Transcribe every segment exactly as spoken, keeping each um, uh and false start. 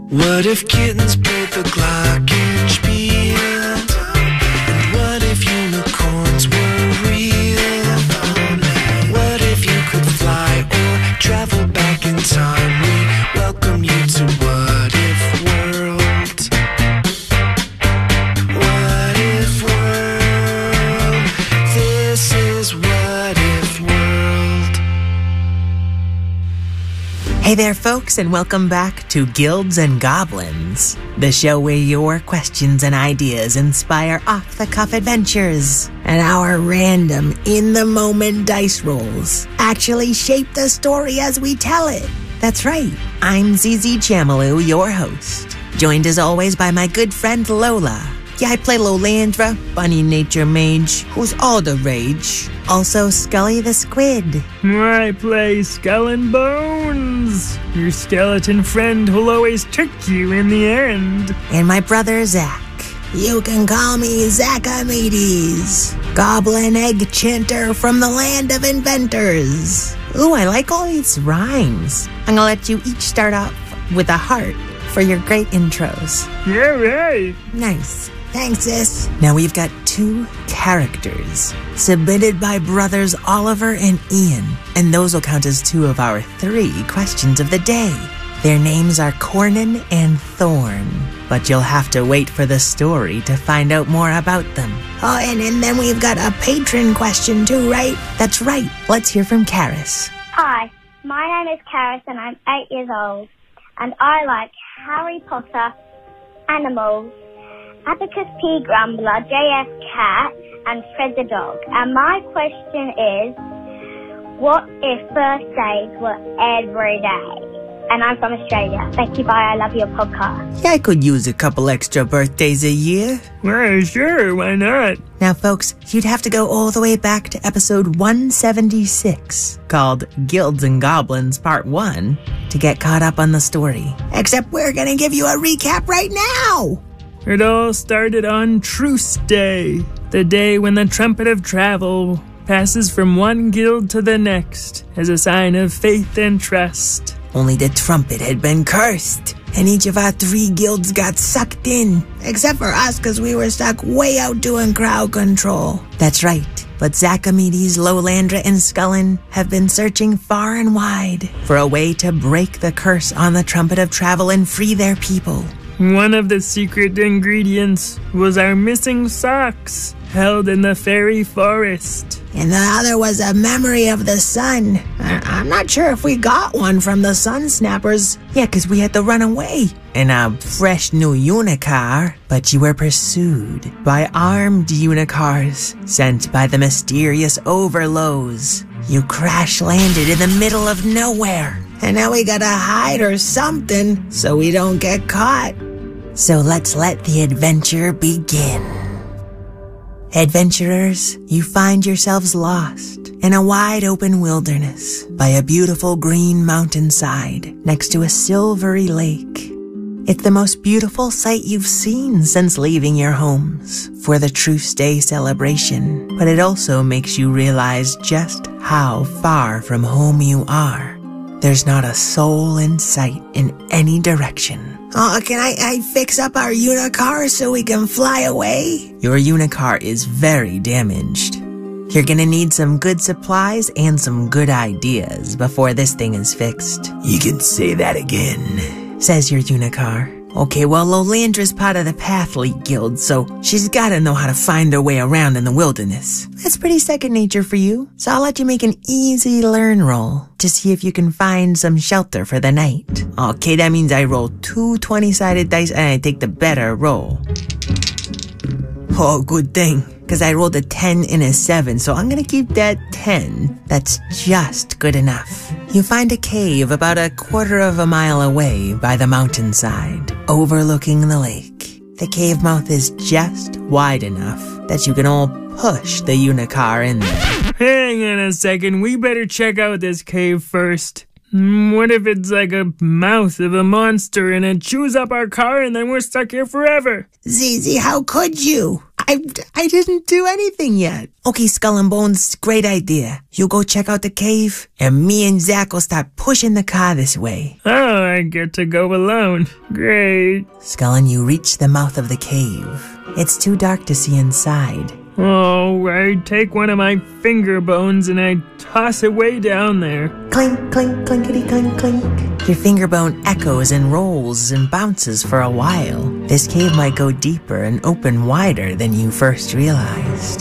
What if kittens played the glockenspiel? And what if unicorns were real? What if you could fly or travel back in time? We welcome you to What If World. What If World? This is What If World. Hey there, folks, and welcome back to Guilds and Goblins, the show where your questions and ideas inspire off-the-cuff adventures, and our random, in-the-moment dice rolls actually shape the story as we tell it. That's right, I'm Z Z Chamalu, your host, joined as always by my good friend Lola. Yeah, I play Lolandra, bunny nature mage, who's all the rage. Also, Scully the squid. I play Skull and Bones, your skeleton friend who'll always trick you in the end. And my brother Zach. You can call me Zachamedes, goblin egg chanter from the land of inventors. Ooh, I like all these rhymes. I'm gonna let you each start off with a heart for your great intros. Yeah, right. Nice. Thanks, sis. Now we've got two characters submitted by brothers Oliver and Ian, and those will count as two of our three questions of the day. Their names are Cornan and Thorn, but you'll have to wait for the story to find out more about them. Oh, and, and then we've got a patron question too, right? That's right. Let's hear from Karis. Hi, my name is Karis and I'm eight years old, and I like Harry Potter, animals, Abacus P. Grumbler, J F Cat, and Fred the dog. And my question is, what if birthdays were every day? And I'm from Australia. Thank you, bye, I love your podcast. Yeah, I could use a couple extra birthdays a year. Well, sure, why not? Now, folks, you'd have to go all the way back to episode one seventy-six, called Guilds and Goblins Part one, to get caught up on the story. Except we're gonna give you a recap right now! It all started on Truce Day, the day when the Trumpet of Travel passes from one guild to the next as a sign of faith and trust. Only the trumpet had been cursed, and each of our three guilds got sucked in, except for us because we were stuck way out doing crowd control. That's right, but Zachamedes, Lolandra, and Scullin have been searching far and wide for a way to break the curse on the Trumpet of Travel and free their people. One of the secret ingredients was our missing socks, held in the fairy forest. And the other was a memory of the sun. I- I'm not sure if we got one from the Sun Snappers. Yeah, because we had to run away in a fresh new unicar. But you were pursued by armed unicars sent by the mysterious Overlows. You crash-landed in the middle of nowhere. And now we gotta hide or something so we don't get caught. So let's let the adventure begin. Adventurers, you find yourselves lost in a wide-open wilderness by a beautiful green mountainside next to a silvery lake. It's the most beautiful sight you've seen since leaving your homes for the Truce Day celebration, but it also makes you realize just how far from home you are. There's not a soul in sight in any direction. Oh, can I, I fix up our unicar so we can fly away? Your unicar is very damaged. You're gonna need some good supplies and some good ideas before this thing is fixed. You can say that again, says your unicar. Okay, well, Lolandra's part of the Pathlead Guild, so she's gotta know how to find her way around in the wilderness. That's pretty second nature for you, so I'll let you make an easy learn roll to see if you can find some shelter for the night. Okay, that means I roll two twenty-sided dice and I take the better roll. Oh, good thing, because I rolled a ten and a seven, so I'm gonna keep that ten. That's just good enough. You find a cave about a quarter of a mile away by the mountainside, overlooking the lake. The cave mouth is just wide enough that you can all push the unicar in there. Hang on a second, we better check out this cave first. What if it's like a mouth of a monster and it chews up our car and then we're stuck here forever? Z Z, how could you? I, I didn't do anything yet. Okay, Skull and Bones, great idea. You go check out the cave, and me and Zach will start pushing the car this way. Oh, I get to go alone. Great. Skull and you reach the mouth of the cave. It's too dark to see inside. Oh, I take one of my finger bones and I toss it way down there. Clink, clink, clinkety, clink, clink. Your finger bone echoes and rolls and bounces for a while. This cave might go deeper and open wider than you first realized.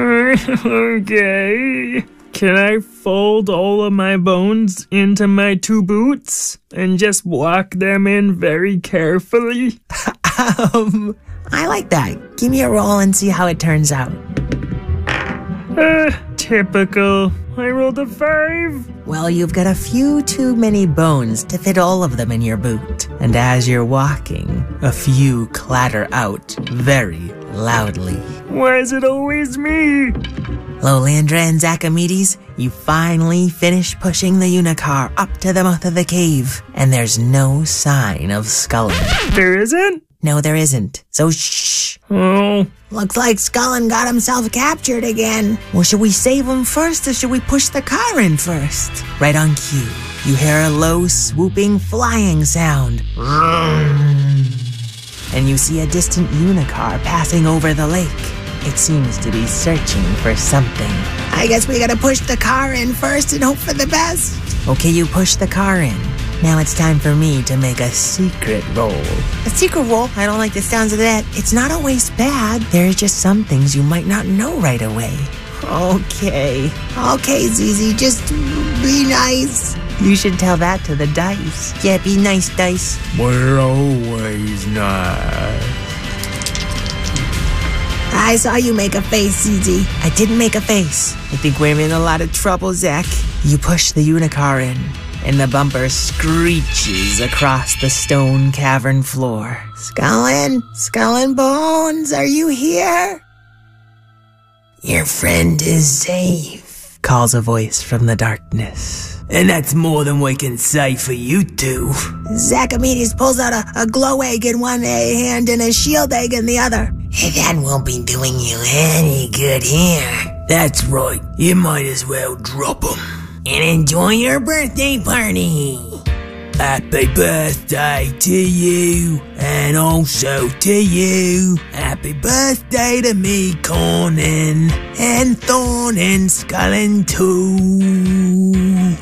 Okay. Can I fold all of my bones into my two boots and just walk them in very carefully? um... I like that. Give me a roll and see how it turns out. Uh, typical. I rolled a five. Well, you've got a few too many bones to fit all of them in your boot. And as you're walking, a few clatter out very loudly. Why is it always me? Lolandra and Zachamedes, you finally finish pushing the unicar up to the mouth of the cave. And there's no sign of Skullin. There isn't? No, there isn't. So shh. Oh. Looks like Skullin got himself captured again. Well, should we save him first or should we push the car in first? Right on cue, you hear a low, swooping, flying sound. And you see a distant unicar passing over the lake. It seems to be searching for something. I guess we gotta push the car in first and hope for the best. Okay, you push the car in. Now it's time for me to make a secret roll. A secret roll? I don't like the sounds of that. It's not always bad. There's just some things you might not know right away. Okay. Okay, Z Z, just be nice. You should tell that to the dice. Yeah, be nice, dice. We're always nice. I saw you make a face, Z Z. I didn't make a face. I think we're in a lot of trouble, Zach. You push the unicar in, and the bumper screeches across the stone cavern floor. Skullin, Skull and Bones, are you here? Your friend is safe, calls a voice from the darkness. And that's more than we can say for you two. Zachamedes pulls out a, a glow egg in one hand and a shield egg in the other. That won't be doing you any good here. That's right. You might as well drop them. And enjoy your birthday party. Happy birthday to you, and also to you. Happy birthday to me, Conan, and Thorn and Skullin too.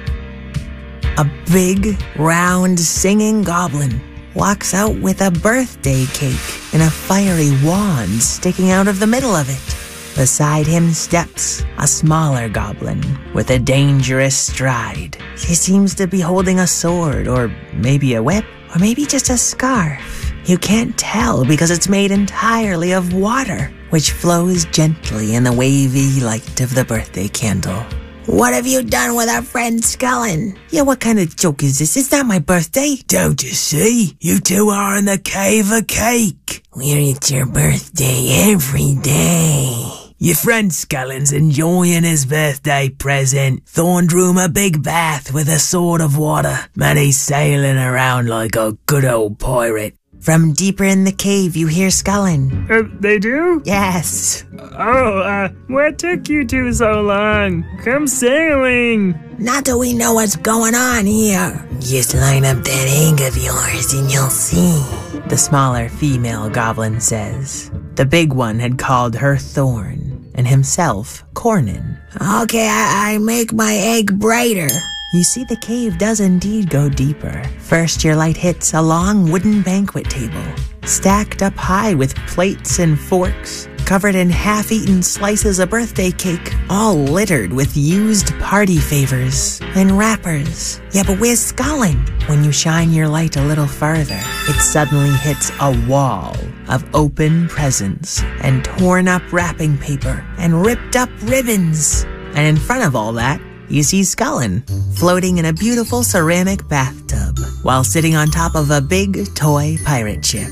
A big, round, singing goblin walks out with a birthday cake and a fiery wand sticking out of the middle of it. Beside him steps a smaller goblin with a dangerous stride. He seems to be holding a sword, or maybe a whip, or maybe just a scarf. You can't tell because it's made entirely of water, which flows gently in the wavy light of the birthday candle. What have you done with our friend Skullin? Yeah, what kind of joke is this? It's not my birthday. Don't you see? You two are in the cave of cake, where it's your birthday every day. Your friend Skullin's enjoying his birthday present. Thorn drew him a big bath with a sword of water, and he's sailing around like a good old pirate. From deeper in the cave, you hear Skullin. Uh, they do? Yes. Oh, uh, what took you two so long? Come sailing. Not till we know what's going on here. Just line up that egg of yours and you'll see, the smaller female goblin says. The big one had called her Thorn, and himself Cornin. Okay, I, I make my egg brighter. You see, the cave does indeed go deeper. First, your light hits a long wooden banquet table, stacked up high with plates and forks, covered in half-eaten slices of birthday cake, all littered with used party favors and wrappers. Yeah, but where's Skullin? When you shine your light a little farther, it suddenly hits a wall of open presents and torn up wrapping paper and ripped up ribbons. And in front of all that, you see Skullin floating in a beautiful ceramic bathtub while sitting on top of a big toy pirate ship.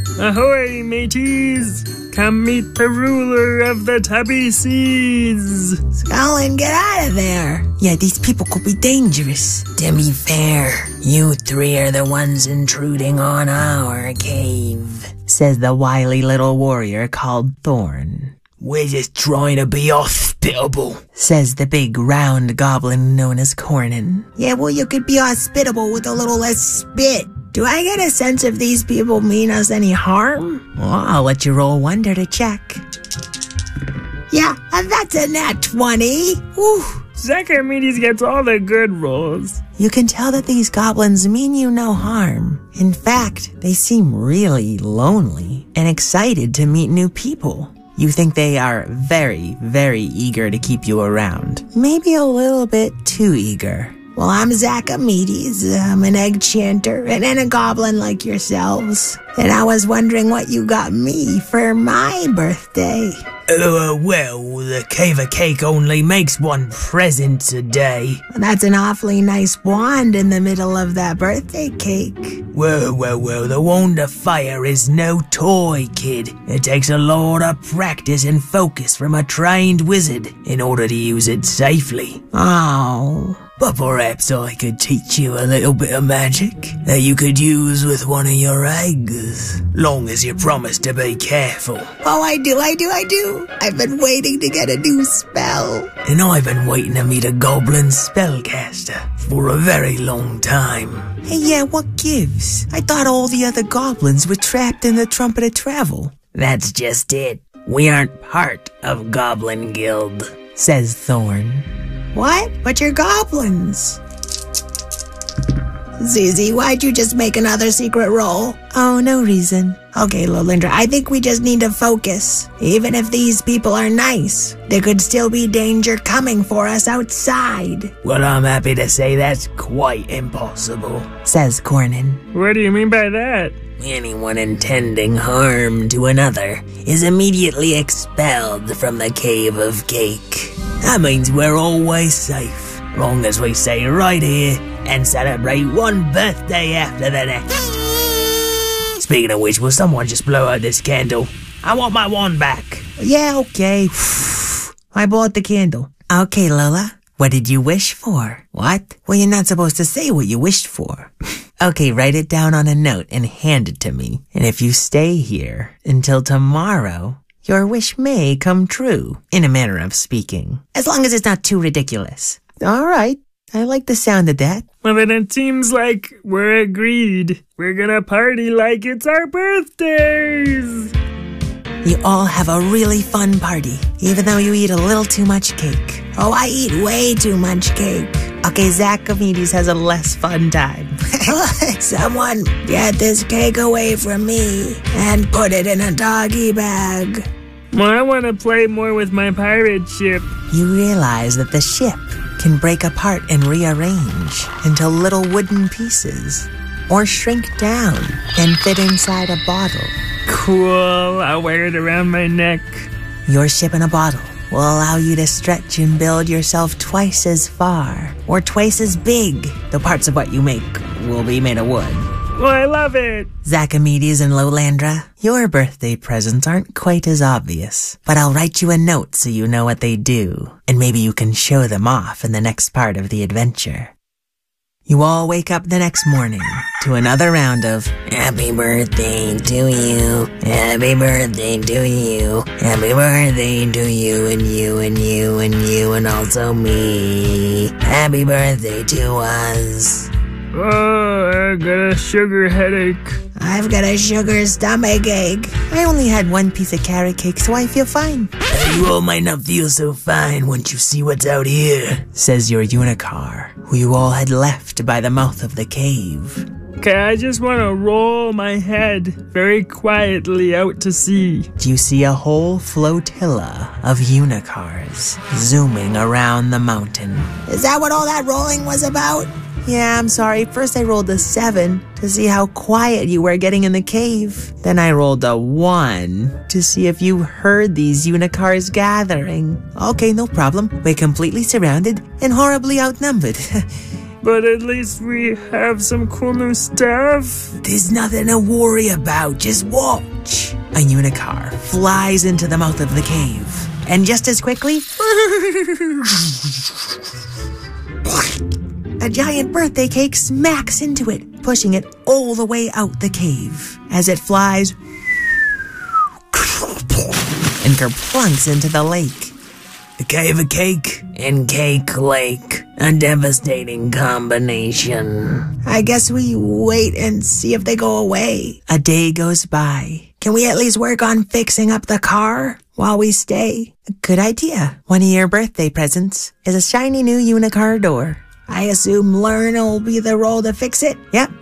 Ahoy, mateys! Come meet the ruler of the Tubby Seas! Scotland, get out of there! Yeah, these people could be dangerous. To be fair, you three are the ones intruding on our cave, says the wily little warrior called Thorn. We're just trying to be hospitable, says the big round goblin known as Cornin. Yeah, well, you could be hospitable with a little less spit. Do I get a sense if these people mean us any harm? Well, I'll let you roll wonder to check. Yeah, that's a nat twenty. Whew. Zacharmedes gets all the good rolls. You can tell that these goblins mean you no harm. In fact, they seem really lonely and excited to meet new people. You think they are very, very eager to keep you around. Maybe a little bit too eager. Well, I'm Zacharmedes. I'm an egg chanter and, and a goblin like yourselves. And I was wondering what you got me for my birthday. Uh, well, the Cave of Cake only makes one present a day. That's an awfully nice wand in the middle of that birthday cake. Well, well, well, the wand of fire is no toy, kid. It takes a lot of practice and focus from a trained wizard in order to use it safely. Oh. But perhaps I could teach you a little bit of magic that you could use with one of your eggs. Long as you promise to be careful. Oh, I do, I do, I do. I've been waiting to get a new spell. And I've been waiting to meet a goblin spellcaster for a very long time. Hey, yeah, what gives? I thought all the other goblins were trapped in the Trumpet of Travel. That's just it. We aren't part of Goblin Guild, says Thorn. What? But you're goblins. Zizi, why'd you just make another secret roll? Oh, no reason. Okay, Lolindra, I think we just need to focus. Even if these people are nice, there could still be danger coming for us outside. Well, I'm happy to say that's quite impossible, says Cornin. What do you mean by that? Anyone intending harm to another is immediately expelled from the Cave of Cake. That means we're always safe, long as we stay right here and celebrate one birthday after the next. Speaking of which, will someone just blow out this candle? I want my wand back. Yeah, okay. I bought the candle. Okay, Lola. What did you wish for? What? Well, you're not supposed to say what you wished for. Okay, write it down on a note and hand it to me. And if you stay here until tomorrow, your wish may come true, in a manner of speaking. As long as it's not too ridiculous. All right. I like the sound of that. Well, then it seems like we're agreed. We're gonna party like it's our birthdays. You all have a really fun party, even though you eat a little too much cake. Oh, I eat way too much cake. Okay, Zacharmedes has a less fun time. Someone get this cake away from me and put it in a doggy bag. Well, I want to play more with my pirate ship. You realize that the ship can break apart and rearrange into little wooden pieces, or shrink down and fit inside a bottle. Cool, I'll wear it around my neck. Your ship in a bottle will allow you to stretch and build yourself twice as far, or twice as big. The parts of what you make will be made of wood. Well, I love it. Zacharmedes and Lolandra, your birthday presents aren't quite as obvious, but I'll write you a note so you know what they do, and maybe you can show them off in the next part of the adventure. You all wake up the next morning to another round of Happy birthday to you, happy birthday to you, happy birthday to you and you and you and you and also me. Happy birthday to us. Oh, I got a sugar headache. I've got a sugar stomach ache. I only had one piece of carrot cake, so I feel fine. Uh, you all might not feel so fine once you see what's out here, says your unicar, who you all had left by the mouth of the cave. Okay, I just want to roll my head very quietly out to sea. You see a whole flotilla of unicars zooming around the mountain. Is that what all that rolling was about? Yeah, I'm sorry. First I rolled a seven to see how quiet you were getting in the cave. Then I rolled a one to see if you heard these unicars gathering. Okay, no problem. We're completely surrounded and horribly outnumbered. but at least we have some cool new stuff. There's nothing to worry about, just watch. A unicorn flies into the mouth of the cave, and just as quickly, a giant birthday cake smacks into it, pushing it all the way out the cave. As it flies and kerplunks into the lake. A cave of cake and cake lake. A devastating combination. I guess we wait and see if they go away. A day goes by. Can we at least work on fixing up the car while we stay? A good idea. One of your birthday presents is a shiny new unicorn door. I assume Learn will be the role to fix it? Yep.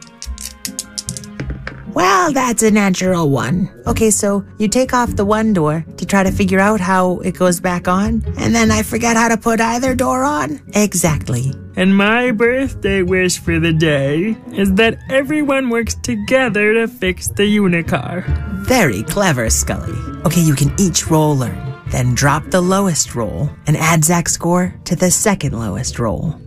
Well, that's a natural one. Okay, so you take off the one door to try to figure out how it goes back on, and then I forget how to put either door on? Exactly. And my birthday wish for the day is that everyone works together to fix the unicorn. Very clever, Scully. Okay, you can each roll Learn, then drop the lowest roll and add Zach's score to the second lowest roll.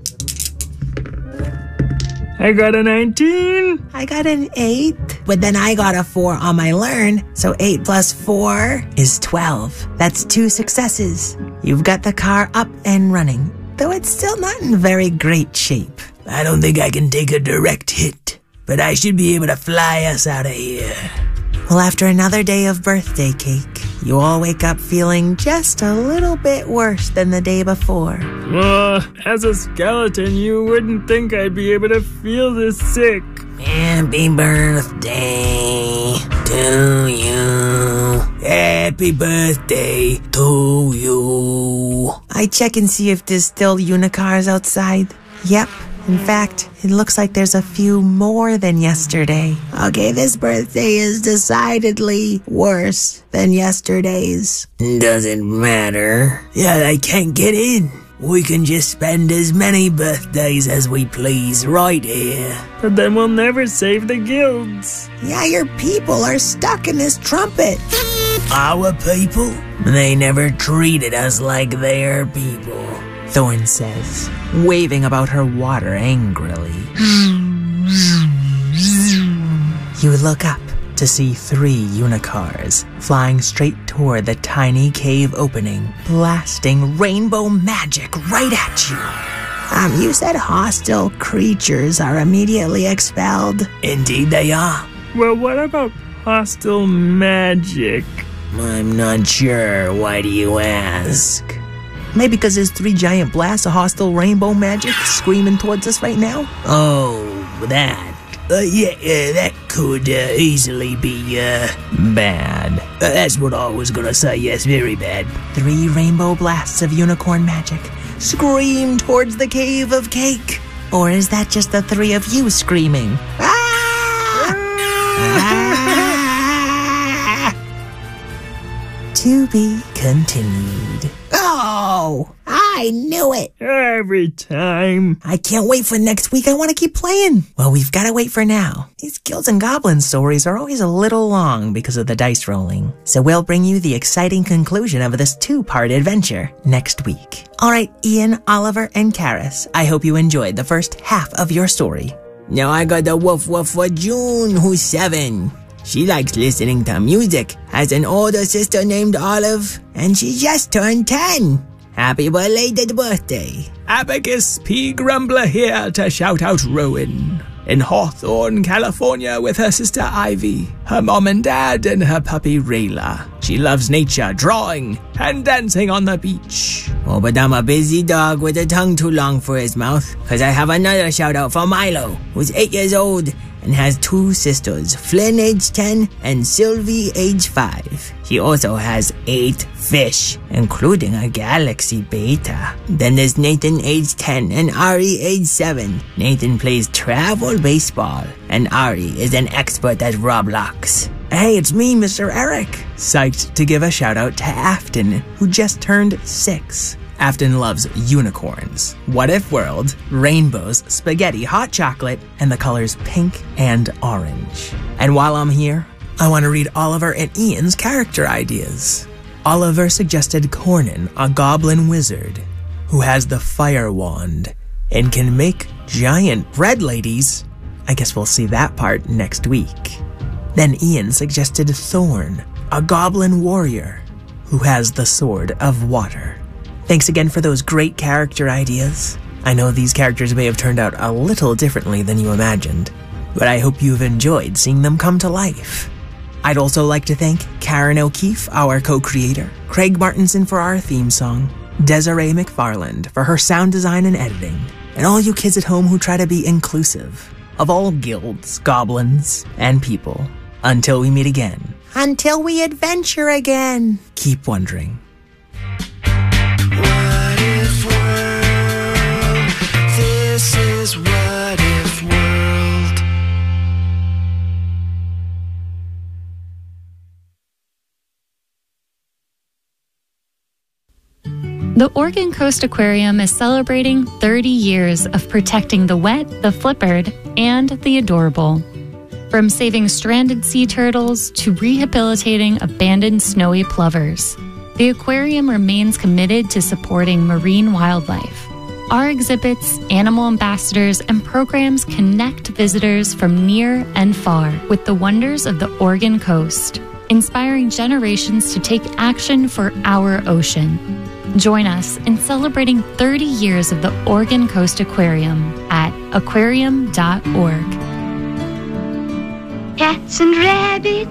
I got a nineteen. I got an eight, but then I got a four on my Learn, so eight plus four is twelve. That's two successes. You've got the car up and running, though it's still not in very great shape. I don't think I can take a direct hit, but I should be able to fly us out of here. Well, after another day of birthday cake, you all wake up feeling just a little bit worse than the day before. Well, as a skeleton, you wouldn't think I'd be able to feel this sick. Happy birthday to you. Happy birthday to you. I check and see if there's still unicorns outside. Yep. In fact, it looks like there's a few more than yesterday. Okay, this birthday is decidedly worse than yesterday's. Doesn't matter. Yeah, they can't get in. We can just spend as many birthdays as we please right here. But then we'll never save the guilds. Yeah, your people are stuck in this trumpet. Our people? They never treated us like their people, Thorn says, waving about her water angrily. You look up to see three unicorns flying straight toward the tiny cave opening, blasting rainbow magic right at you. Um, you said hostile creatures are immediately expelled. Indeed they are. Well, what about hostile magic? I'm not sure. Why do you ask? Maybe because there's three giant blasts of hostile rainbow magic screaming towards us right now? Oh, that. Uh, yeah, uh, that could uh, easily be, uh, bad. Uh, that's what I was gonna say, yes, very bad. Three rainbow blasts of unicorn magic scream towards the cave of cake. Or is that just the three of you screaming? Ah! Ah! To be continued. Oh, I knew it. Every time. I can't wait for next week. I want to keep playing. Well, we've got to wait for now. These Guilds and Goblins stories are always a little long because of the dice rolling. So we'll bring you the exciting conclusion of this two-part adventure next week. All right, Ian, Oliver, and Karis, I hope you enjoyed the first half of your story. Now I got the woof woof for June, who's seven. She likes listening to music, has an older sister named Olive, and she just turned ten. Happy belated birthday. Abacus P. Grumbler here to shout out Rowan. In Hawthorne, California with her sister Ivy, her mom and dad, and her puppy Rayla. She loves nature, drawing, and dancing on the beach. Oh, but I'm a busy dog with a tongue too long for his mouth, cause I have another shout out for Milo, who's eight years old and has two sisters, Flynn age ten and Sylvie age five. He also has eight fish, including a galaxy beta. Then there's Nathan age ten and Ari age seven. Nathan plays travel baseball and Ari is an expert at Roblox. Hey, it's me, Mister Eric. Psyched to give a shout out to Afton, who just turned six. Afton loves unicorns, What If World, rainbows, spaghetti, hot chocolate, and the colors pink and orange. And while I'm here, I want to read Oliver and Ian's character ideas. Oliver suggested Cornan, a goblin wizard, who has the fire wand and can make giant bread ladies. I guess we'll see that part next week. Then Ian suggested Thorn, a goblin warrior who has the Sword of Water. Thanks again for those great character ideas. I know these characters may have turned out a little differently than you imagined, but I hope you've enjoyed seeing them come to life. I'd also like to thank Karen O'Keefe, our co-creator, Craig Martinson for our theme song, Desiree McFarland for her sound design and editing, and all you kids at home who try to be inclusive of all guilds, goblins, and people. Until we meet again. Until we adventure again. Keep wondering. What if world? This is What If World. The Oregon Coast Aquarium is celebrating thirty years of protecting the wet, the flippered, and the adorable. From saving stranded sea turtles to rehabilitating abandoned snowy plovers, the aquarium remains committed to supporting marine wildlife. Our exhibits, animal ambassadors, and programs connect visitors from near and far with the wonders of the Oregon coast, inspiring generations to take action for our ocean. Join us in celebrating thirty years of the Oregon Coast Aquarium at aquarium dot org. Cats and rabbits